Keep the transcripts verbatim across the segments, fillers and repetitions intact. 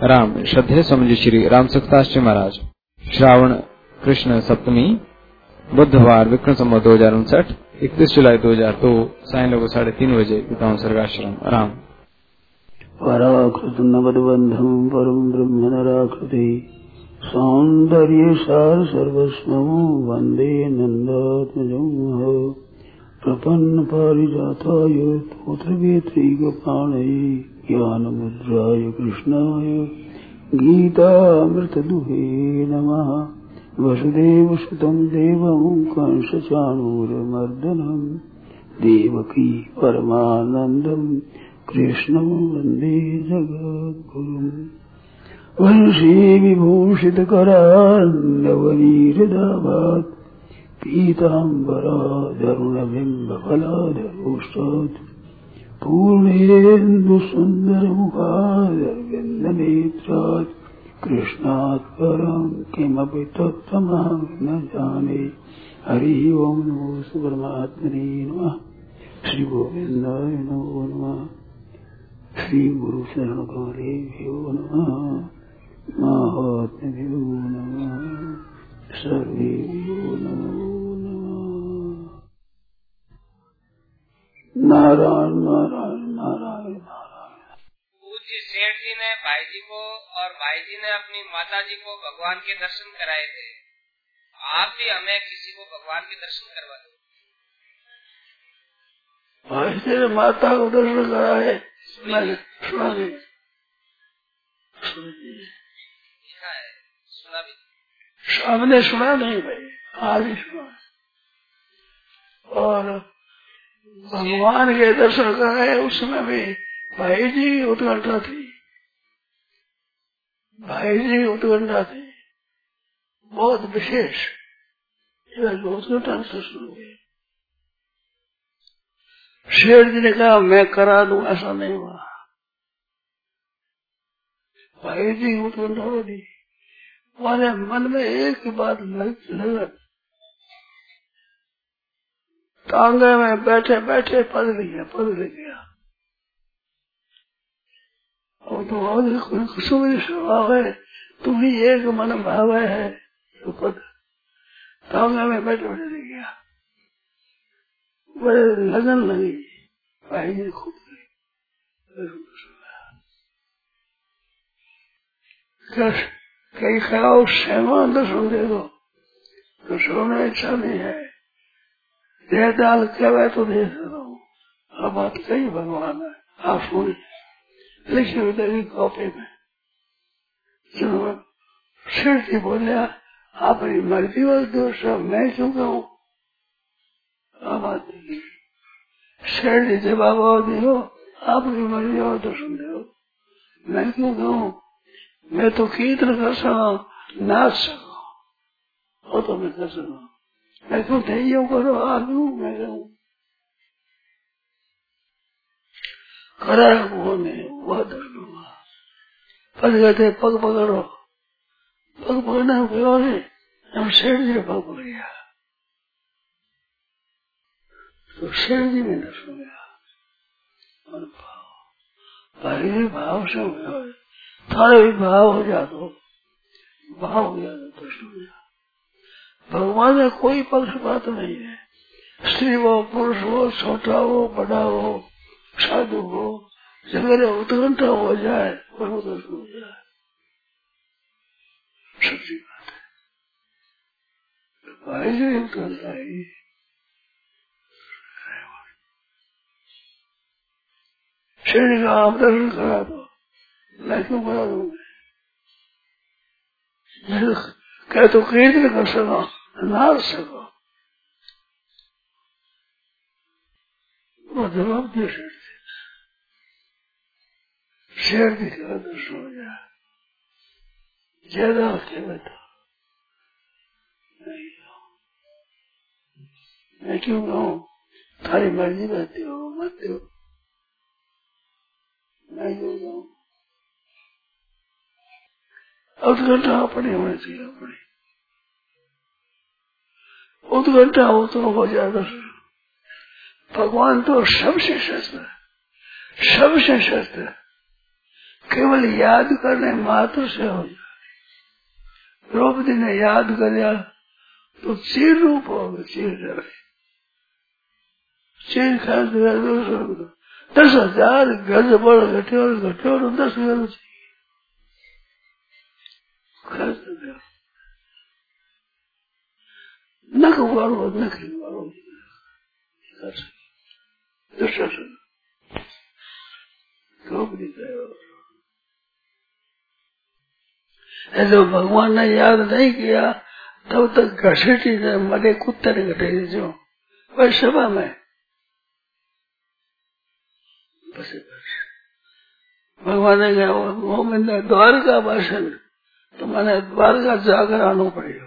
राम श्रद्धेय स्वामी श्री राम सुखदास जी महाराज। श्रावण कृष्ण सप्तमी बुधवार विक्रम संवत दो हजार उनसठ इकतीस जुलाई दो हजार दो साय लोग साढ़े तीन बजे पिताओं सर्गाश्रम राम। पराकृत नवदबंधम परम ब्रह्म नराकृति सौंदर्य सार सर्वस्व वंदे नंदात्मजं प्रपन्न पारिजाताय तोत्रवेत्रैकपाणये ज्ञानमुद्राय कृष्णाय गीतामृतदुहे नमः। वसुदेवसुतं देवं कंसचाणूरमर्दनं देवकी परमानन्दं कृष्णं वन्दे जगद्गुरुम्। वंशी विभूषितकरान्नवनीरदाभात् पीताम्बराधरुणबिम्बफलाधरोष्टात् पूर्णेन्दुसुन्दरमुखादरविन्दनेत्रात् कृष्णात् परं किमपि तत्त्वमहं न जाने। हरि ओं नमो परमात्मने नमः। श्री गोविन्दाय नमो नमः। श्री गुरु शरण कमलेभ्यो नमः। महात्म्यो नमः। सर्वेभ्यो नमो नमः। नारायण नारायण नारायण नारायण। पूज्य सेठ जी ने भाई जी को और भाई जी ने अपनी माता जी को भगवान के दर्शन कराए थे। आप भी हमें किसी को भगवान के दर्शन करवा दो। भाई जी ने माता को दर्शन कराए मैंने सुना नहीं। लिखा है, सुना भी सामने सुना नहीं भाई, आज ही सुना। और भगवान के दर्शन कराए उसमें भी भाई जी उत्कंठा थी, भाई जी उत्कंठा थी बहुत विशेष। उत्कंठा से सुन गए। शेर जी ने कहा मैं करा दूं, ऐसा नहीं हुआ। भाई जी उत्कंठा होती हमारे मन में एक ही बात लगन, टांगे में बैठे बैठे पद लिया पद ले गया। और तो और सुविध स्वभाव है, तुम्ही एक मन भाव है तो पद टांगे में बैठे बैठे ले गया। बड़े लगन लगी भाई जी खूब कई खाओ सेवा दर्शन दे दो तो सोने इच्छा नहीं है। दे दाल कहवे तो दे सकता हूँ। अब बात कही भगवान है, आप सुनिए लिखी हुई तेरी कॉपी में। शेर जी बोले आपकी मर्जी वाले दोष मैं क्यों कहूँ। अब बात शेर जी जवाब दियो आपकी मर्जी वाले दर्शन दो मैं क्यों कहूँ। मैं तो कीर्तन कर सका नाच सका वो तो मैं कर सका, मैं तो ध्येयों करो आलू मैं कहूँ करा वो नहीं वह दर्द हुआ। पद कहते पग पकड़ो, पग पकड़ना क्यों नहीं, हम शेर जी पग पकड़ गया तो शेर जी में दर्शन गया। और भाव भाई भाव से हुआ थारे भी भाव हो जा तो भाव हो जाए तो भगवान में कोई पक्षपात नहीं है। स्त्री हो पुरुष हो छोटा हो बड़ा हो साधु हो जगह उत्कंठा हो जाए और दर्शन हो जाए सच्ची बात है। भाई जी उत्कंठा ही श्री का आप दर्शन करा दो मैं क्यों करा दूंगा। कह तो कीर्तन कर सको नाच सको वो जवाब दे सकते शेर की क्या दर्शन हो जाए ज्यादा कहना था मैं क्यों कहूँ थारी मर्जी रहती हो मत दो मैं क्यों कहूँ। उत्कंठा अपनी होनी चाहिए अपनी उत्कंठा हो तो हो जाएगा। भगवान तो सबसे श्रेष्ठ है सबसे श्रेष्ठ है केवल याद करने मात्र से हो जाए। द्रौपदी ने याद कर तो चीर रूप होगा, चीर रहे चीर खा दस हजार गज बड़ घटे और घटे और दस गज चाहिए खर्च नख वालो नख वालो जो भगवान ने याद नहीं किया तब तक घसीटी ने मरे कुत्ते ने घटेगी जो वही सभा में बस भगवान ने कहा वो मैंने द्वारका भाषण तो मैंने द्वारका जाकर आना पड़ेगा।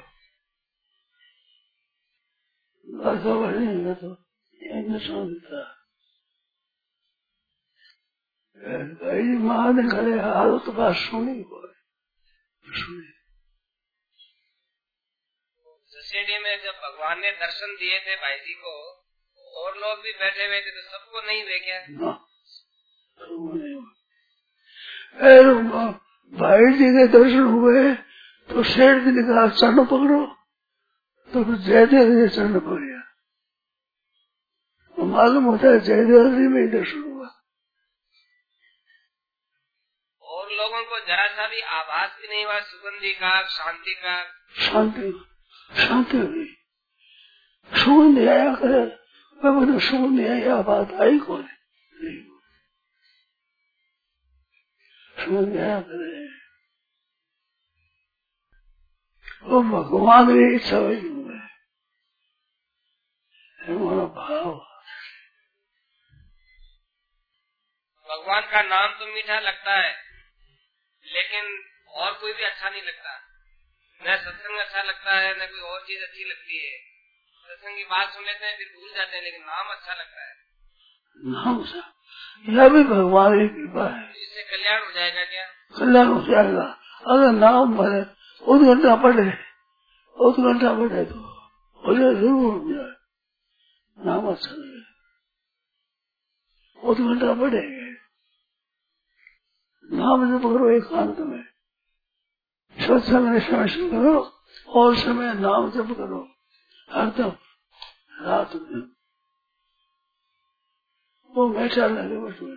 द्वारका भाषण तो यही सुन देता भाई माँ ने खड़े हाल तो बात सुनी सुनी सीढ़ी में जब भगवान ने दर्शन दिए थे भाई जी को और लोग भी बैठे हुए थे तो सबको नहीं देखे भाई जी के दर्शन हुए तो शेर जी ने कहा चरण पकड़ो तो फिर जयदेव जी चरण पकड़िया तो मालूम होता है जयदेव जी में ही दर्शन हुआ। और लोगों को जरा सा भी आभास भी नहीं हुआ सुगंधी का शांति का शांति शांति हुई सुगंध आया करे मैं सुगंध आया बात आई कौन सुगंध आया करे वो भगवान की इच्छा हुई हमारा भाव भगवान का नाम तो मीठा लगता है लेकिन और कोई भी अच्छा नहीं लगता। न सत्संग अच्छा लगता है न कोई और चीज अच्छी लगती है। सत्संग की बात सुन लेते हैं फिर भूल जाते हैं लेकिन नाम अच्छा लगता है। नाम सा यह भी भगवान की कृपा है। इससे कल्याण हो जाएगा क्या? कल्याण हो जाएगा अगर नाम भरे उस घंटा पढ़े उस घंटा पढ़े तो हो जाए जरूर हो जाए नाम अच्छा लगे उस घंटा पढ़ेंगे नाम जब करो एकांत में सत्संग में समय से करो और समय नाम जप करो हरदम रात में वो मीठा लगे उसमें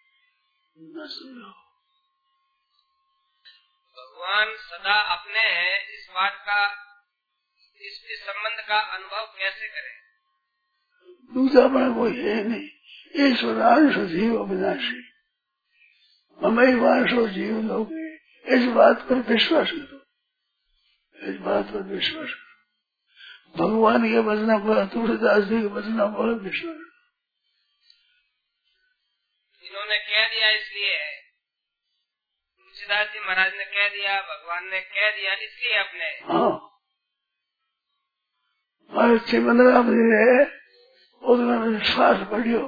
भगवान सदा अपने हैं इस बात का इस, इस संबंध का अनुभव कैसे करें? दूसरा बड़ा कोई है नहीं ईश्वरांश जीव अविनाशी हमें वांशो जीव लोग इस बात पर विश्वास करो इस बात पर विश्वास करो भगवान के बचना पर तुलसीदास जी के बचना पर विश्वास करो। इन्होंने कह दिया इसलिए है तुलसीदास जी महाराज ने कह दिया भगवान ने कह दिया इसलिए अपने हाँ और चिमंदरा है उसमें विश्वास बढ़ियो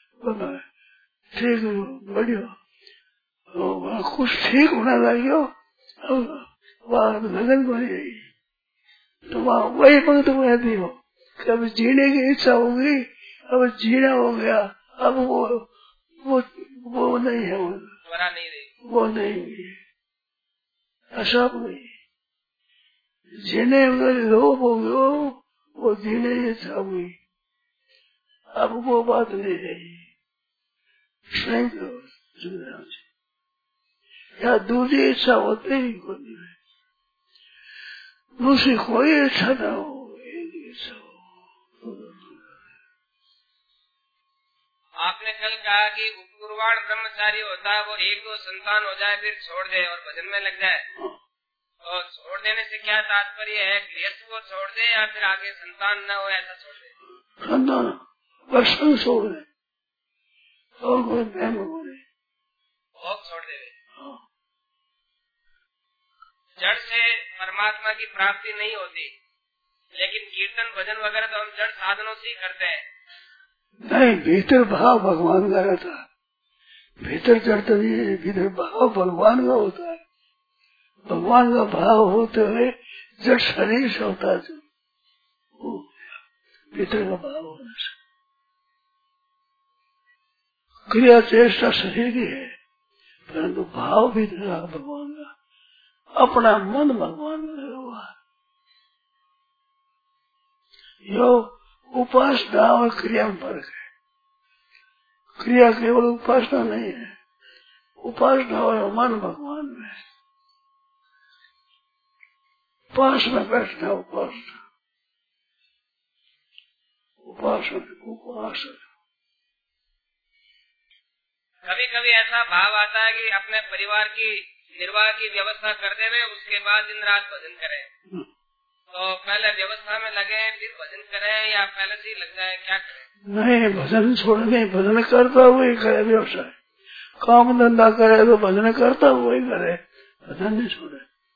ठीक बढ़ियो कुछ ठीक होने लगे वहाँ लगन को नहीं तो वहाँ वही भक्त कहती हो कि अब जीने की इच्छा होगी अब जीना हो गया अब वो वो वो नहीं है वो नहीं रही वो नहीं हुई अशोक नहीं जीने लोग हो गयो वो जीने की इच्छा हुई अब वो बात नहीं रही स्वयं या दूसरी इच्छा होते ही कोई दूसरी कोई इच्छा न हो एक इच्छा हो। आपने कल कहा कि उपकुर्वाण ब्रह्मचारी होता है वो एक दो संतान हो जाए फिर छोड़ दे और भजन में लग जाए तो छोड़ देने से क्या तात्पर्य है गृहस्थ को छोड़ दे या फिर आगे संतान न हो ऐसा छोड़ दे? संतान बस छोड़ दे और कोई प्रेम हो भोग छोड़ दे। जड़ से परमात्मा की प्राप्ति नहीं होती लेकिन कीर्तन भजन वगैरह तो हम जड़ साधनों से ही करते हैं। नहीं भीतर भाव भगवान का रहता है भीतर जड़ तो नहीं है भीतर भाव भगवान का होता है भगवान का भाव होते हुए जड़ शरीर से होता है भीतर का भाव होने से क्रिया चेष्टा शरीर की है परंतु भाव भी लगा भगवान का, अपना मन भगवान में लगा हुआ है। यो उपासना और क्रिया में फर्क है। क्रिया केवल उपासना नहीं है, उपासना और मन भगवान में। उपासना बैठना, उपासना उपासना उपासना कभी कभी ऐसा भाव आता है कि अपने परिवार की निर्वाह की व्यवस्था करते हुए उसके बाद दिन रात भजन करें, तो पहले व्यवस्था में लगे फिर भजन करें या पहले से ही लग जाए, क्या करें? नहीं, भजन छोड़ने, भजन करता हुआ ही करे व्यवसाय, काम धंधा करे तो भजन करता हुआ ही करे, भजन नहीं छोड़े,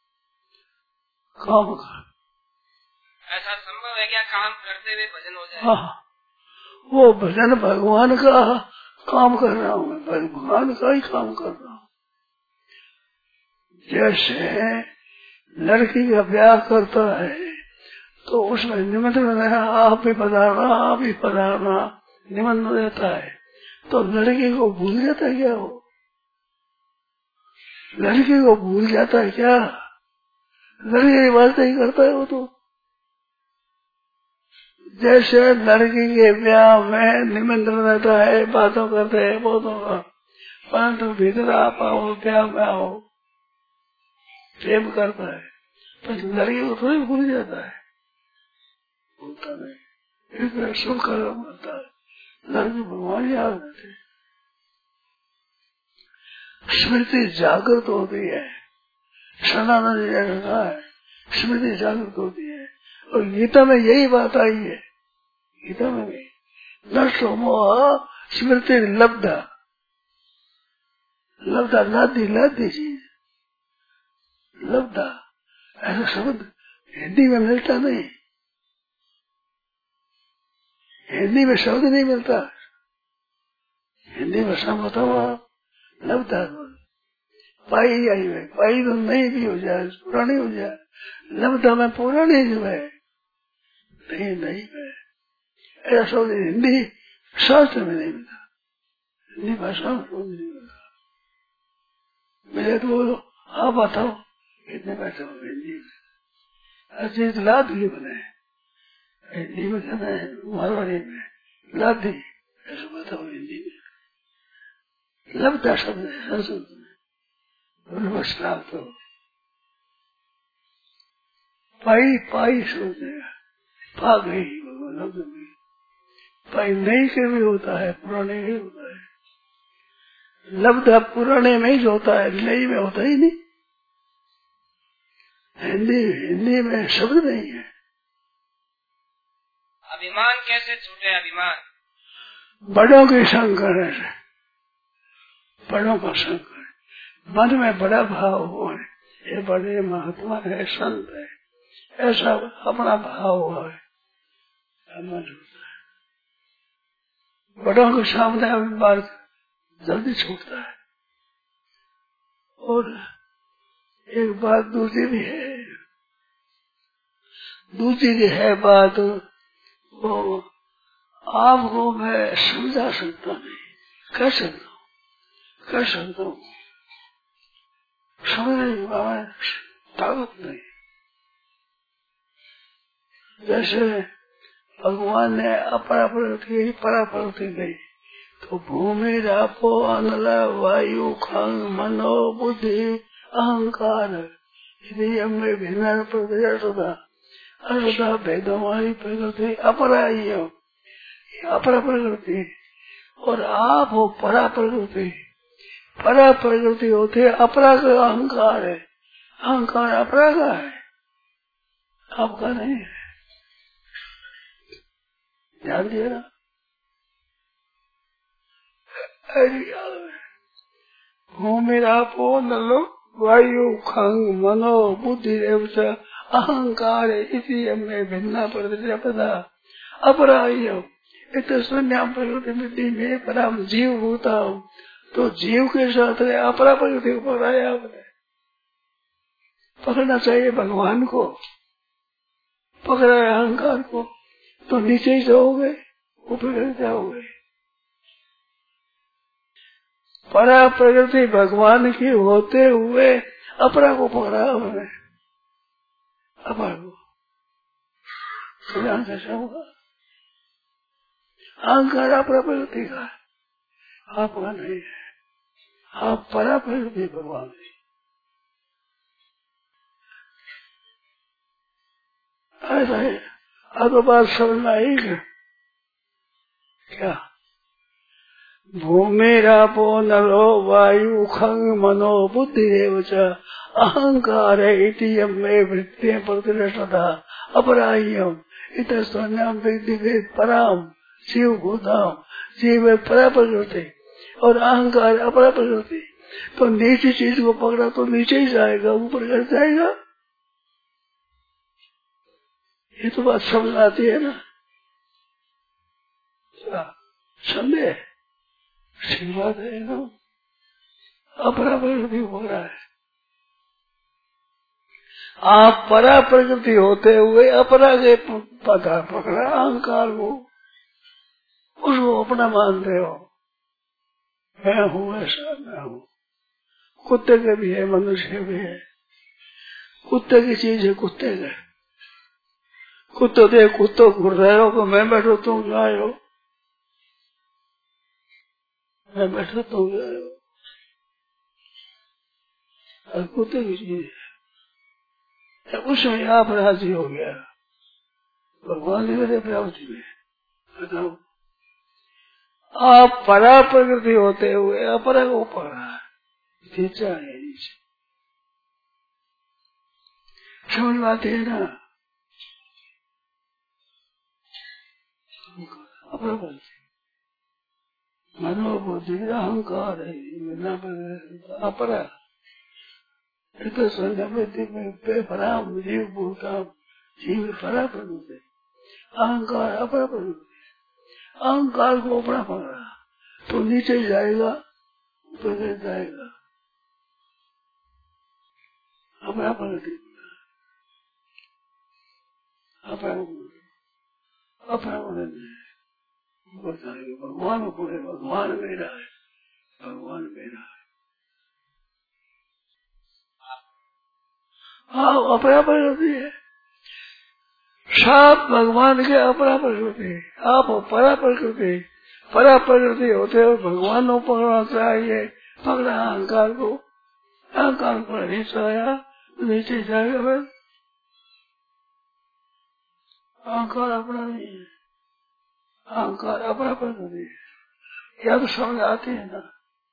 काम कर। ऐसा संभव है क्या काम करते हुए भजन हो जाए? हाँ, वो भजन भगवान का काम कर रहा हूँ, भगवान का ही काम कर रहा हूँ। जैसे लड़की का ब्याह करता है तो उसमें निमंत्रण है, आप भी पधारना, आप भी पधारना, निमंत्रण देता है, तो लड़की को भूल जाता है क्या? वो लड़की को भूल जाता है क्या? लड़की वास्ते ही करता है वो। तो जैसे लड़की के ब्याह में निमंत्रण देता है, बातों करते हैं बहुतों का, परंतु भीतर आप आओ, ब्याह में आओ, प्रेम करता है, पर लड़की को थोड़ी भूल जाता है, भूलता नहीं। इसलिए शुभ कर्म होता है, लड़की भगवान याद रहते। स्मृति जागृत होती है, सनातन जी ने कहा है, स्मृति जागृत होती है। और गीता में यही बात आई है, गीता में भी नष्टो मोह स्मृति लब्धा, लब्धा लादी लादी चीज, लब्धा ऐसा शब्द हिंदी में मिलता नहीं, हिंदी में शब्द नहीं मिलता। हिंदी में शब्द होता हुआ लब्धा, पाई आई है, पाई तो नहीं भी हो जाए, पुरानी हो जाए, लब्धा में पुरानी जो है नहीं नहीं है, ऐसा शब्द हिंदी शास्त्र में नहीं मिलता, हिंदी भाषा में शब्द नहीं मिलता। मिले तो बोलो, हाँ बताओ कितने पैसे हो हिंदी में, अच्छी लाद भी बने हिंदी में, कहना है मारवाड़ी में लादी, ऐसा बताओ हिंदी में। लब्धा शब्द है संस्कृत में, तो पाई पाई सोचते पा गई, लब्ध में पाई नई के भी होता है, पुराने भी होता है। लब्ध पुराने में ही होता है, नई में होता ही नहीं। हिंदी हिंदी में शब्द नहीं है। अभिमान कैसे छूटे? अभिमान बड़ों के संग करने से, बड़ों का संग करे, मन में बड़ा भाव हो, ये बड़े महात्मा है, संत है, ऐसा अपना भाव हुआ है, मन होता है। बड़ों के सामने अभिमान जल्दी छूटता है। और एक बात दूसरी भी है, दूसरी की है बात, वो आपको मैं समझा सकता नहीं, कह सकता हूँ, कह सकता हूँ, समझने की ताकत नहीं। जैसे भगवान ने अपरा प्रकृति परा प्रकृति दी, तो भूमि रापो अनल वायु खंग मनो बुद्धि अहंकार यदि हमें भिन्न प्रकृति असदा भेदमारी प्रकृति अपरा ही हो, अपरा प्रकृति, और आप हो परा प्रकृति। परा प्रकृति होते अपरा का अहंकार है, अहंकार अपरा का है, आपका नहीं है। ध्यान दिया ना, भूमि रापो नलो वायु खंग मनो बुद्धि अहंकार इसी हमें भिन्ना प्रकृति अपरा ही हो। इतना शून्य प्रकृति मिट्टी में परम जीव होता हूँ, तो जीव के साथ अपरा प्रकृति को पकड़ाया आपने। पकड़ना चाहिए भगवान को, पकड़ा अहंकार को तो नीचे ही जाओगे, ऊपर जाओगे। परा प्रकृति भगवान की होते हुए अपरा को पकड़ा हमने, अपरा को ध्यान से समझा। अहंकार अपरा प्रकृति का आपका नहीं है, आप परा प्रकृति भगवान की। ऐसा है। अब बात समझ में आई क्या? भूमिरापो नरो वायु खंग मनो बुद्धि एवच अहंकार इतियमे वृत्ति प्रतिष्ठता अपराह्यम इतस्वन्यम विद्धि पराम जीव भूताम जीव परा प्रकृति और अहंकार अपरा प्रकृति। तो नीचे चीज को पकड़ा तो नीचे ही जाएगा, ऊपर कर जाएगा। ये तो बात समझ आती है ना? समझे? सही बात है ना। अपरा प्रकृति हो रहा है, आप परा प्रकृति होते हुए अपरा के पता पकड़ा अहंकार को, उसको अपना मानते हो। मैं हूँ ऐसा, मैं हूँ। कुत्ते के भी है, मनुष्य के भी है। कुत्ते की चीज है कुत्ते के। कुत्तो दे कुत्तो घूर रहे हो को मैं बैठो तुम जाए हो, मैं बैठो तुम जाए हो। और कुत्ते की चीज है, उसमें आप राजी हो गया। भगवान जी मेरे प्राप्ति में बताओ, आप परा प्रकृति होते हुए अपरा को पकड़ा खींचा है नीचे। समझ बात है ना? अपरा मनोबुद्धि अहंकार है अपरा। तो संगति में पराम जीव भूताम जीव परा प्रकृति अहंकार अपरा प्रकृति। अहंकार को अपना पकड़ा तो नीचे जाएगा, ऊपर जाएगा। अपना प्रकृति अपना अपना बताएंगे भगवान को, भगवान मेरा है, भगवान मेरा है। हाँ अपना प्रकृति है, सब भगवान के अपना प्रकृति। आप परा प्रकृति, परा प्रकृति होते हो भगवान को पकड़ना चाहिए। पकड़ा अहंकार को, अहंकार पर नीचे आया नीचे जाएगा। फिर अहंकार अपना नहीं है, अहंकार अपना प्रकृति है। या तो समझ आती है ना?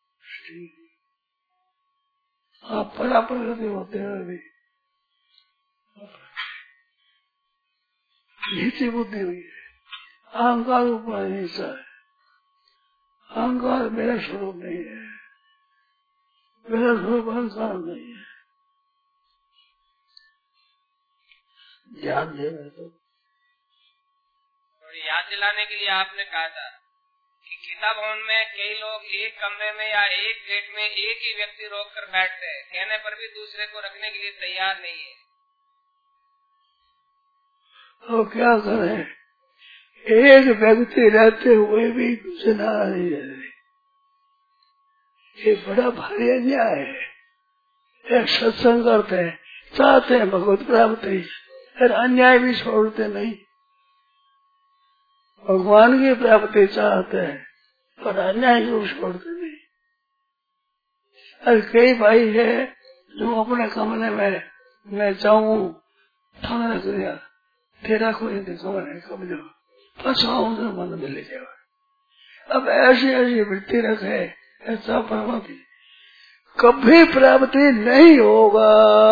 आप परा प्रकृति होते हुए भी नीचे बुद्धि हुई है, अहंकार ऊपर हिस्सा है। अहंकार मेरा स्वरूप नहीं है, मेरा स्वरूप अहंकार नहीं है। ध्यान दे रहे तो याद दिलाने के लिए आपने कहा था कि गीता भवन में कई लोग एक कमरे में या एक गेट में एक ही व्यक्ति रोक कर बैठते हैं, कहने पर भी दूसरे को रखने के लिए तैयार नहीं है। तो क्या करें? एक व्यक्ति रहते हुए भी दूसरे नाराज नहीं रहते। ये बड़ा भारी अन्याय है। एक सत्संग करते हैं, चाहते हैं भगवत प्राप्ति, फिर अन्याय भी छोड़ते नहीं। भगवान की प्राप्ति चाहते हैं पर अन्याय को छोड़ते नहीं। और कई भाई है जो अपने कमरे में मैं जाऊं थाना रख दिया, तेरा कोई कमरे कब जाओ फंसाऊं तो मन में ले जाओ। अब ऐसी ऐसी वृत्ति रखे ऐसा प्रवृत्ति कभी प्राप्ति नहीं होगा।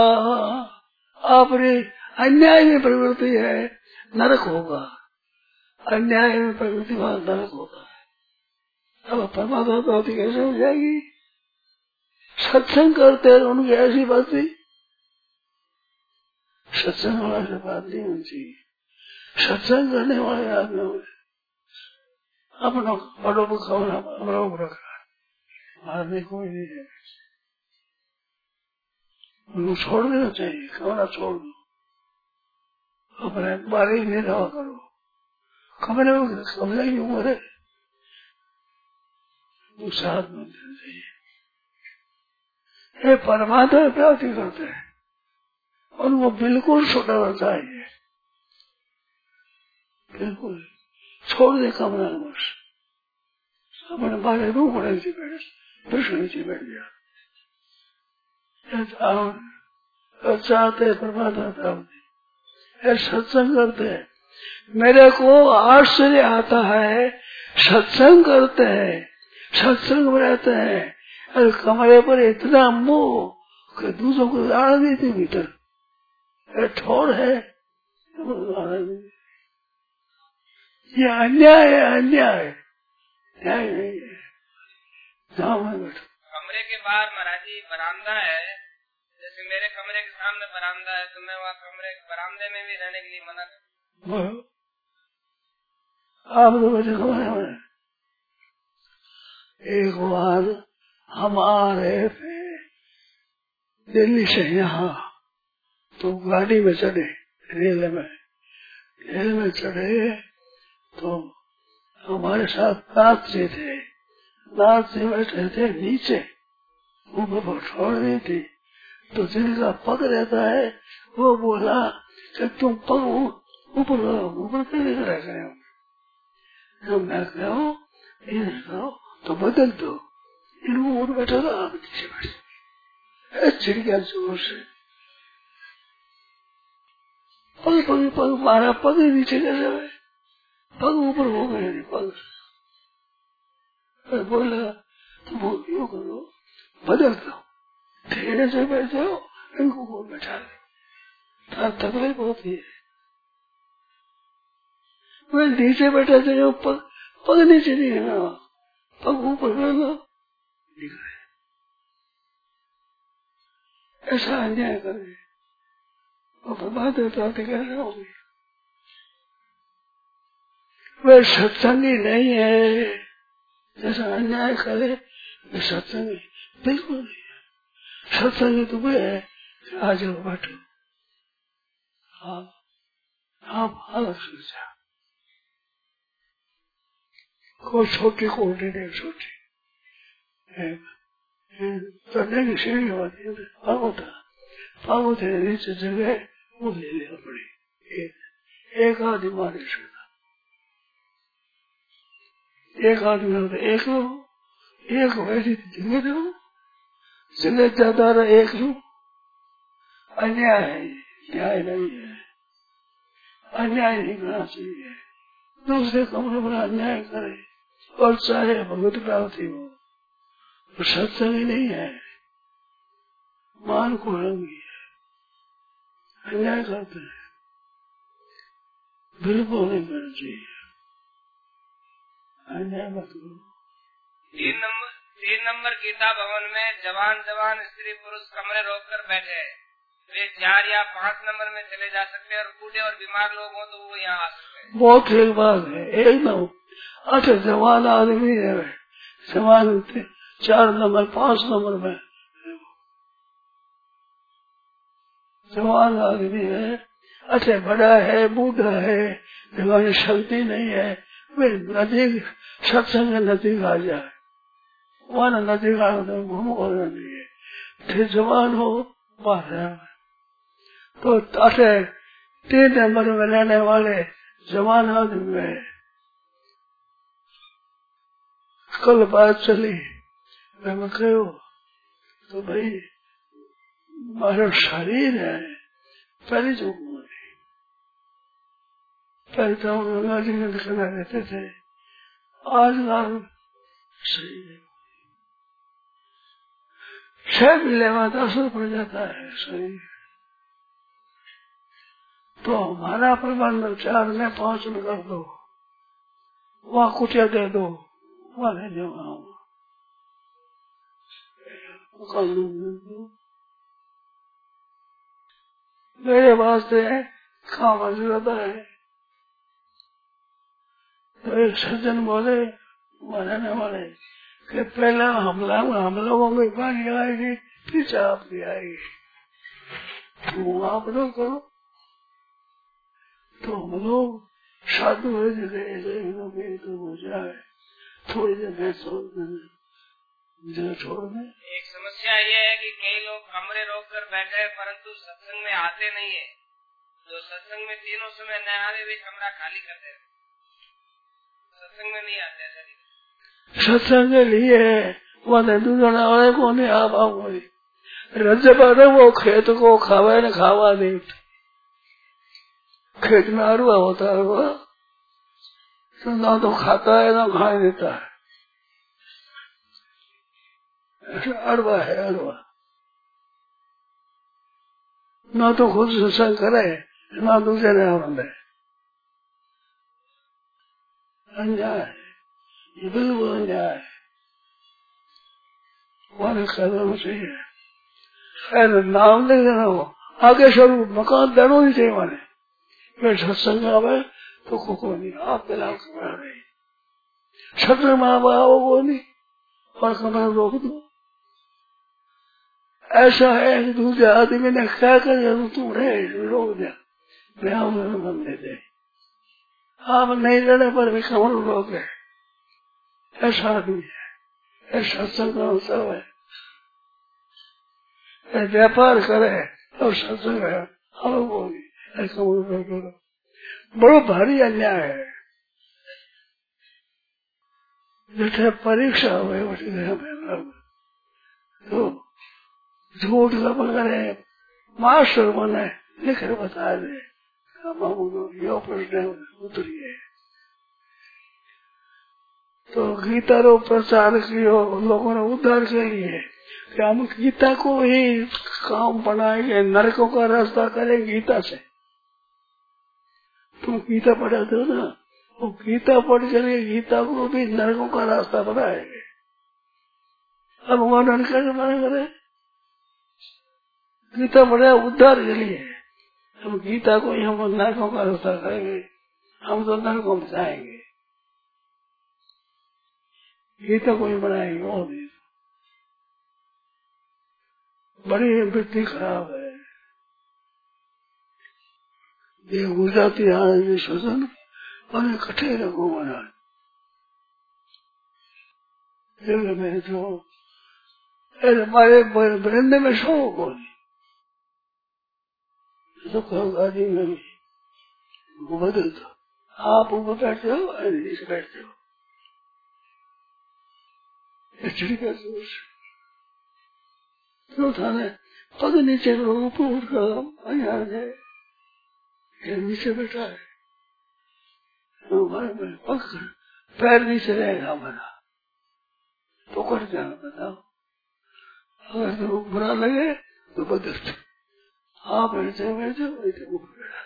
अपनी अन्याय में प्रवृत्ति है, नरक होगा। अन्याय में प्रवृत्ति वहां नरक होता है। अब परमात्मा प्राप्ति कैसे हो जाएगी? सत्संग करते हैं उनकी ऐसी बातें, सत्संग वाला से बात नहीं होनी चाहिए। सत्संग करने वाले आदमी अपना बड़ों को खाना बड़ों को रखा, मारने कोई नहीं है। उनको छोड़ देना चाहिए, खाना छोड़ दो, अपने बारे में रहा करो। कमरे में कमरे की उम्र है, साथ में देना चाहिए। ये परमात्मा प्राप्ति करते हैं और वो बिल्कुल छुटाना चाहिए, बिल्कुल छोड़ दे कमरा बस अपने बारे रूप नीचे बैठ विष्णु नीचे बैठ गया। चाहते परमात्मा प्राप्ति सत्संग करते हैं। मेरे को आश्चर्य आता है, सत्संग करते हैं, सत्संग में रहते हैं और कमरे पर इतना मोह कि दूसरों को आना देते भीतर ठोर है। ये अन्याय है, अन्याय न्याय नहीं है। कमरे के बाहर महाराज जी बरामदा है, जैसे मेरे कमरे के सामने बरामदा है तो मैं वहाँ कमरे बरामदे में भी रहने के लिए मना करता। आप लोग कमरे में एक बार हम आ रहे थे दिल्ली से यहाँ, तो गाड़ी में चढ़े, रेल में रेल में चढ़े तो हमारे साथ नाथ जी थे, नाथ जी बैठे थे नीचे, ऊपर पर छोड़ दी थी। तो जिनका पग रहता है वो बोला कि तुम पग ऊपर ऊपर कैसे रहे हो, मैं कहो इन्हें कहो तो बदल दो, इनको ऊपर बैठा था आप नीचे बैठे, चिड़िया जोर से पग पग पग मारा, पग नीचे कैसे हुए, पग ऊपर हो गए पग। बोला तुम यूँ करो बदल दो, ठेले से बैठे हो इनको ऊपर बैठा दो, तकलीफ होती है। मैं नीचे बैठा था पग पग नीचे नहीं है, पग ऊपर कर लो, ऐसा अन्याय करे और बात प्राप्ति कैसे होगी। वे सत्संगी नहीं है, जैसा अन्याय करे वे सत्संगी बिल्कुल नहीं है। सत्संगी तो वे है आज बैठो आप आप अलग सोचा, कोई छोटी कोटी नहीं, छोटी चढ़ने की सीढ़ी होती है, पागोता पागोते नीचे जगह वो ले लिया पड़ी, एक, एक आदमी मारे सकता, एक आदमी होता एक लो, एक वैसी जगह दो, जगह ज्यादा रहा एक लो, अन्याय है, न्याय नहीं है, अन्याय नहीं करना चाहिए। दूसरे कमरे पर अन्याय करे और चाहे भगवत प्राप्ति हो, तो सत्संग नहीं है, मान को रंगी है, अन्याय करते हैं, बिल्कुल नहीं करना चाहिए, अन्याय मत करो। तीन नंबर तीन नंबर गीता भवन में जवान जवान स्त्री पुरुष कमरे रोक कर बैठे, वे चार या पाँच नंबर में चले जा सकते हैं और बूढ़े और बीमार लोग हो तो वो यहाँ आ सकते हैं। बहुत ठीक बात है, एक नंबर अच्छा जवान आदमी है, जवान चार नंबर पांच नंबर में जवान आदमी है, अच्छा बड़ा है बूढ़ा है, जवान शक्ति नहीं है, वे नदी सत्संग नदी आ जाए, वहाँ नदी का घूम और नहीं है, फिर जवान हो बाहर तो अच्छा तीन नंबर में रहने वाले जवान आदमी में कल बात चली, मैं कहो तो भाई हमारा शरीर है, पहले जो पहले तो गंगा जी में दिखना रहते थे, आज कल सही है, छह मिलेगा तो असर पड़ जाता है शरीर, तो हमारा प्रबंध चार में पांच में कर दो, वहाँ कुटिया दे दो, वहाँ ले जाओ, मेरे वास्ते काम ज्यादा है। तो एक सज्जन बोले मरने वाले कि पहला हमला हम लोगों की पानी आएगी फिर आपकी आएगी, तो आप लोग करो, तो हम लोग साधु हो जाए तो हो जाए, थोड़ी देर छोड़ देना, जो छोड़ दे। एक समस्या ये है कि कई लोग कमरे रोक कर बैठे हैं परंतु सत्संग में आते नहीं है। तो सत्संग में तीनों समय न आवे भी कमरा खाली कर दे, सत्संग में नहीं आते। सत्संग के लिए वह दूसरा वाले को नहीं आप आओ रज पर वो खेत को खावे न खावा दे। खेत में अरुआ होता है वो तो ना तो खाता है ना खाने देता है। अरवा है अरवा, ना तो खुद सत्संग करे ना दूसरे ने आनंद है। अन्याय है, ये बिल्कुल अन्याय है। हमारे कदम से है नाम ले लेना हो आगे स्वरूप मकान देना ही चाहिए। माने मैं सत्संग आवे तो को नहीं आप दिलाओ कमरा नहीं, सत्संग में आओ वो नहीं और कमरा रोक दो। ऐसा है कि दूसरे आदमी ने क्या कर तू रहे रोक दिया, मैं मन दे दे आप नहीं लेने पर भी कमर रोक है। ऐसा आदमी है, ऐसा सत्संग सब है। व्यापार करे और सत्संग है हम बोली ऐसा बड़ो भारी अन्याय है। जैसे परीक्षा हुए तो झूठ का करे मास्टर बने लिख बता दे यो प्रश्न उतरिए तो गीता रो प्रचार कियो लोगों ने उद्धार के लिए कि हम गीता को ही काम बनाएंगे, नरकों का रास्ता करेंगे गीता से। तुम गीता पढ़ाते हो ना, वो गीता पढ़ कर गीता को भी नरकों का रास्ता बनाएंगे। अब वहां नरक कैसे मना करे? गीता पढ़ा उद्धार के लिए, हम गीता को ही हम नरकों का रास्ता करेंगे, हम तो नरकों में जाएंगे। गीता को ही बनाएंगे वो भी बड़ी वृत्ति खराब है। ये गुजराती आनंद शोषण और इकट्ठे रखो बना में तो हमारे बरंदे में सो को तो गाड़ी में बदल दो, आप ऊपर बैठते हो नीचे बैठते हो। तो थाने पग नीचे ऊपर उठ कर नीचे बैठा है, हमारे में पग पैर नीचे रहेगा हमारा तो कर जाना। बताओ अगर तो बुरा लगे तो बदलते आप बैठे बैठे बैठे ऊपर बैठा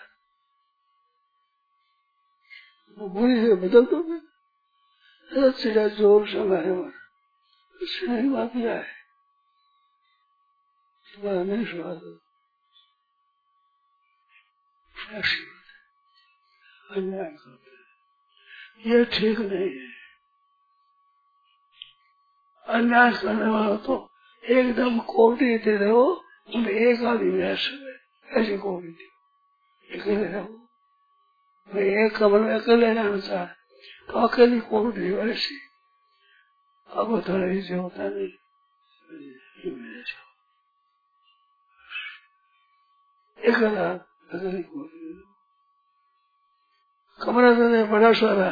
वो बुरी से बदल दो सीधा जोर से मारे नहीं बात क्या है तुम्हारा नहीं सुना दो अन्याय करते ये ठीक नहीं है। अन्याय करने वाला तो एकदम कोटी दे रहे हो, तुम एक आदमी ऐसे ऐसी कोटी दी अकेले रहो। मैं एक कमरे में अकेले रहना चाह तो अकेली कोटी वैसी अब थोड़ा ऐसे होता नहीं अकेला अकेली कोटी कमरा तो बड़ा सारा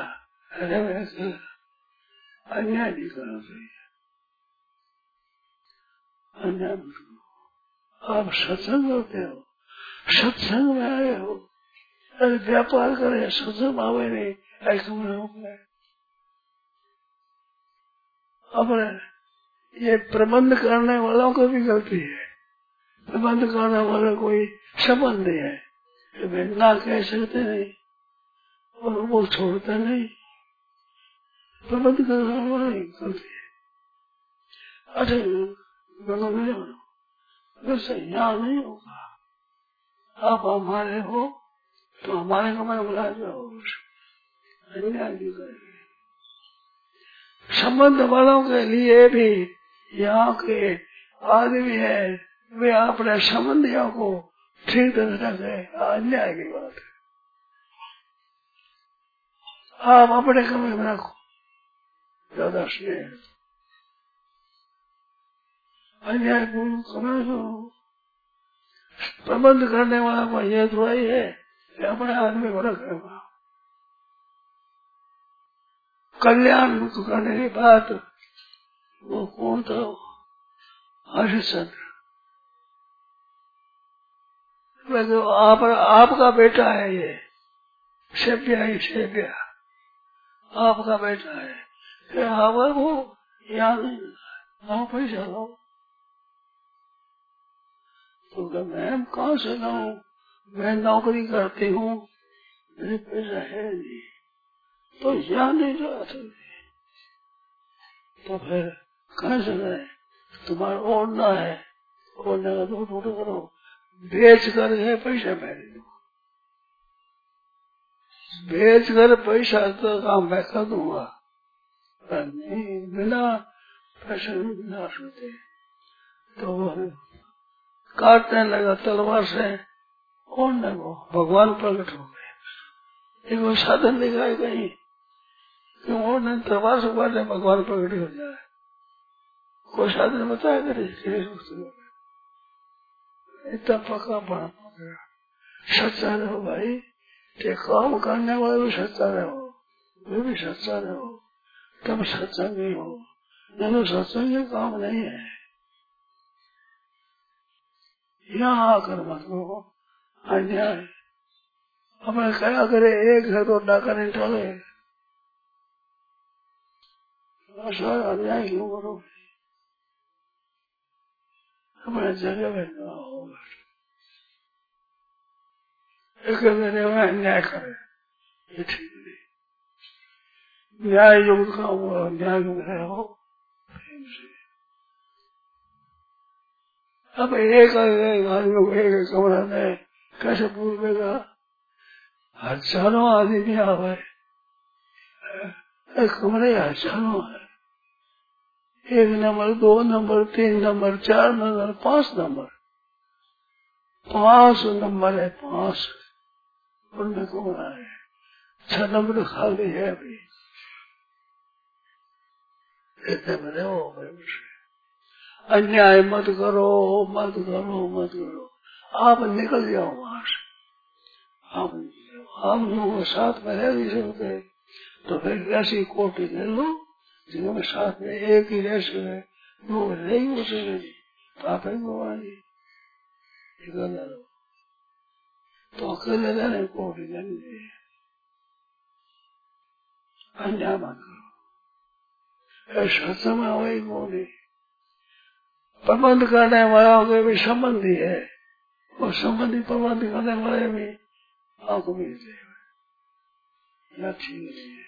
अन्याय नहीं करना चाहिए। अन्याय आप सत्संग करते हो, सत्संग में आए हो, अरे व्यापार करे सत्संग आवे नहीं ऐसे कमरे में अपने ये प्रबंध करने वालों को भी गलती है। प्रबंध करने वाला कोई संबंध है तो वे ना कह सकते नहीं और वो छोड़ता नहीं। प्रबंध करने वाला गलती है। अरे दोनों नहीं हो वैसे यहाँ नहीं होगा। आप हमारे हो तो हमारे कमरे बुला जाओ अन्याय भी करेंगे। संबंध वालों के लिए भी यहाँ के आदमी है वे अपने संबंधियों को ठीक तरह से अन्याय की बात है। आप अपने कमरे में रखो ज्यादा स्नेह अन्याय पूर्ण करना जो प्रबंध करने वाला को ये थोड़ा ही है कि अपने आदमी को रखेगा। कल्याण मुक्त करने की बात वो कौन था? हरिश्चंद्र। तो आप आपका बेटा है, ये सेव्या ही सेव्या आपका बेटा है, फिर आप वो यहाँ नहीं आओ पैसा लो। तो क्या मैं कहाँ से लाऊं? मैं नौकरी करती हूँ, मेरे पैसा है नहीं, तो यहाँ नहीं जा सकते। तो फिर कहाँ से गए? तुम्हारा ओढ़ना है, ओढ़ने का दो टूट करो, बेच करके पैसा मेरे दो, बेच कर पैसा तो काम मैं कर दूंगा, पर नहीं बिना पैसे बिना सोते। तो काटने लगा तलवार से ओढ़ने को, भगवान प्रकट हो गए। एक साधन दिखाई कहीं कि ओढ़ने तलवार से काटने भगवान प्रकट हो जाए, कोई साधन बताया करे? इतना पक्का बना गया। सच्चा रहो भाई, ते काम करने वाले भी सच्चा रहो, वे भी सच्चा रहो, तब सत्संगी हो, नहीं सत्संगी काम नहीं है। यहाँ आकर मत करो अन्याय। अपने क्या करे, एक है तो डाका नहीं टाले, अन्याय क्यों करो? अपने जगह में न होगा, एक मेरे में अन्याय करे, ये ठीक नहीं। न्याय युक्त काम हो, न्याय युक्त हो। अब एक आदमी को एक कमरा में कैसे पूछेगा? हजारों आदमी आवे, कमरे हजारों है, एक नंबर, दो नंबर, तीन नंबर, चार नंबर, पांच नंबर, पांच नंबर है, पांच उनमें कमरा है, छह नंबर खाली है अभी। इतने बड़े हो गए। अन्याय मत करो, मत करो, मत करो, आप निकल जाओ वहां से। आप हम लोग साथ में रह नहीं सकते, तो फिर ऐसी कोटि ले लो जिनमें साथ में एक ही रह सके, लोग नहीं हो सके, तो आप ही भगवानी निकल लो। तो अकेले रहने कोटि नहीं, अन्याय मत करो। ऐसा समय वही कोटि प्रबंध करने वाला के भी संबंधी है, और संबंधी प्रबंध करने वाले भी आपको मिलते हैं, या ठीक नहीं है।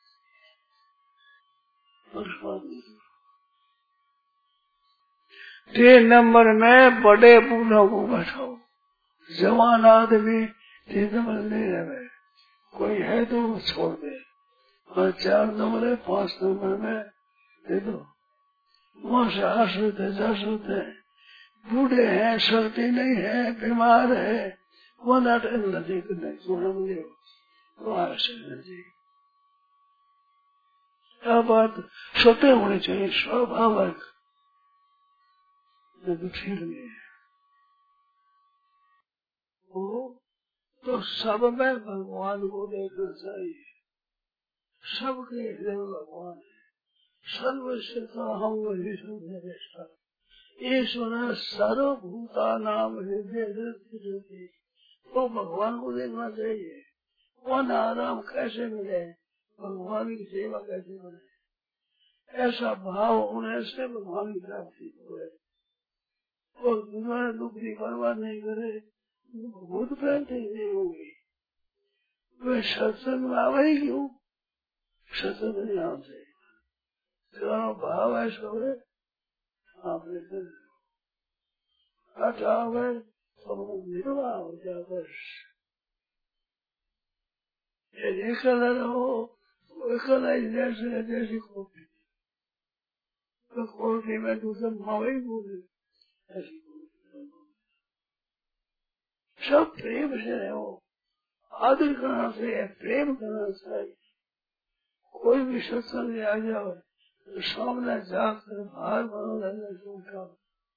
तीन नंबर में बड़े बूढ़ों को बैठाओ, जवान आदमी तीन नंबर नहीं रहे, कोई है तो छोड़ दे, और चार नंबर है, पांच नंबर में दे दो, वहां से आ सकते जा सकते। बूढ़े हैं, शक्ति नहीं है, बीमार है, वो नाटक नदी को नहीं छोड़ो, वहां से नदी। क्या बात छोटे होने चाहिए, स्वाभाविक, तो ठीक नहीं है। तो सब में भगवान को देखना चाहिए, सबके हृदय भगवान है, सर्वश्रेष्ठ हम वही सर्वश्रेष्ठ ईश्वर सर्वभूता नाम हृदय, वो भगवान को देखना चाहिए। वन आराम कैसे मिले, भगवान की सेवा कैसे बने, ऐसा भाव होने से भगवान की प्राप्ति हुए, और दुनिया दुख की परवाह नहीं करे, भूत प्राप्ति नहीं होगी। वे सत्संग में आवे क्यों? सत्संग नहीं आते, भाव है सब आपने हटावे तो निर्वाह हो जाए, बस ये कलर हो, वो कलर जैसे जैसी कोटी, तो कोटी में दूसरे मावे बोले, ऐसी सब प्रेम से रहो, आदर करना चाहिए, प्रेम करना चाहिए। कोई भी सत्संग आ जाओ तो सामने जाकर बाहर मनोरंजन से उठाओ,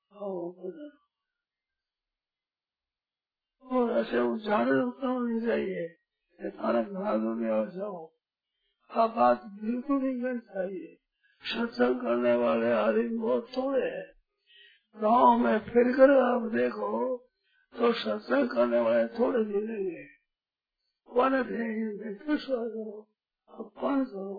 और ऐसे उच्चारण रुकना नहीं चाहिए, खाना खा दो नहीं और जाओ, आप बात बिल्कुल नहीं करनी चाहिए। सत्संग करने वाले आदमी बहुत थोड़े हैं। गाँव में फिर कर आप देखो तो सत्संग करने वाले थोड़े मिलेंगे। वन विश्वास करो, अपमान करो,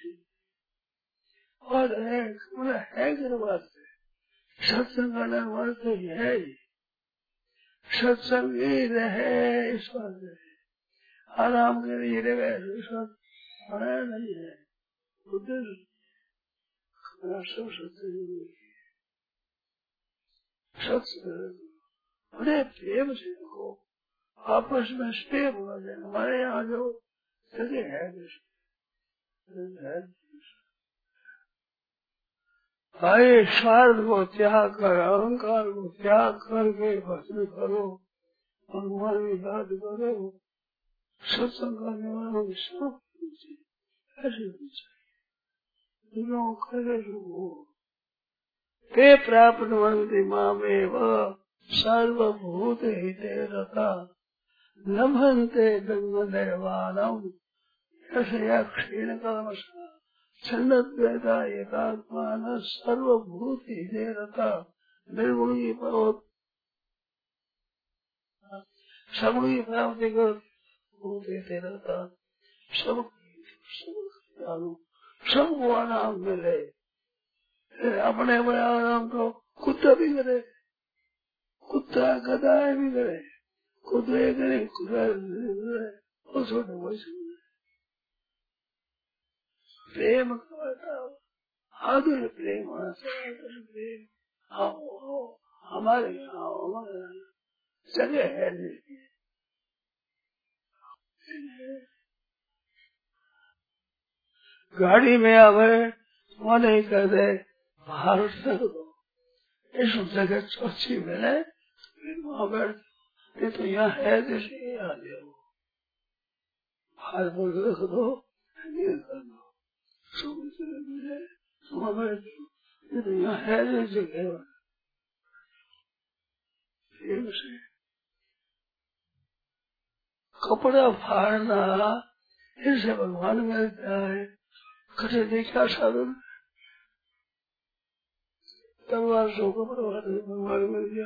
और है है वास्ते सत्संग करने वास्ते है ही, सत्संग ही रहे इस वास्ते, आराम के लिए रहे विश्वास बना नहीं है। उधर सब सत्संग सत्संग बड़े प्रेम से को आपस में स्टेप हो जाए। हमारे यहाँ जो जगह है भाई, स्वार्थ को त्याग कर, अहंकार को त्याग करके भस्म करो, भगवान की बात करो, सत्संग करने वालों की सब ऐसे करे ते प्राप्त वंती मामेव सर्वभूत हिते रता लभन्ते ब्रह्मदेवानम यशया क्षीण कामसा छन्नद्वैता एकात्मान सर्वभूत हिते रता निर्गुणी पर्वत सगुणी प्राप्ति कर भूत हिते रता सब सबको आराम मिले। अपने में आराम तो कुत्ता भी करे, कुत्ता गधा भी करे, कुत्ते करे कुत्ता वो छोटे वैसे प्रेम करता आदर प्रेम होना चाहिए। प्रेम आओ आओ हमारे यहाँ हमारे जगह है नहीं। गाड़ी में आवे वो नहीं कहते बाहर तक दो, इस जगह चौथी मिले वहाँ बैठ, ये तो यहाँ है जैसे आ जाओ, बाहर बोल रख दो कर दो मिले वहाँ बैठ दो, ये तो यहाँ है जैसे जगह। कपड़ा फाड़ना इससे भगवान मिलता है, कटे देखा साधन तलवार सौ कपड़ा फाड़ने भगवान मिल गया।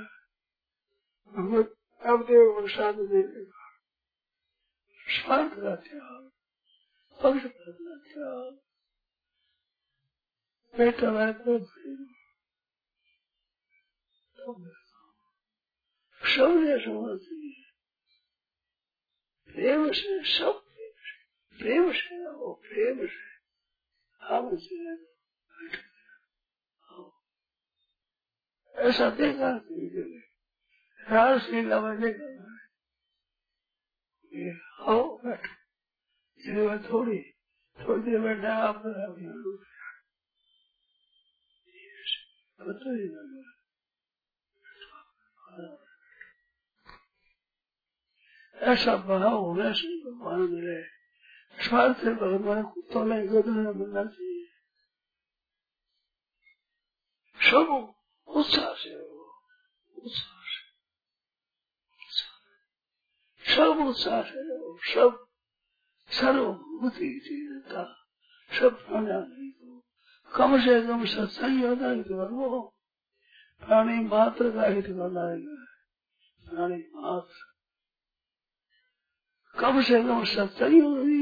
अब देव प्रसाद देगा स्वार्थ का त्याग, पक्षपात का त्याग, बेटा मैं तो सबने समझती है प्रेम से, सब प्रेम से हो, प्रेम से हमसे ऐसा देखा रासलीला में देखा आओ बैठो, इसलिए थोड़ी थोड़ी देर बैठा आप ऐसा भाव होने से भगवान मिले। स्वार्थ से भगवान कुत्तों में गधे मिलना चाहिए। सब उत्साह से हो, उत्साह से सब उत्साह से हो, सब सर्वभूति जीता सब प्राणी को कम से कम सत्संग होता है तो प्राणी मात्र का हित करना है। प्राणी मात्र कम से कम सत्संग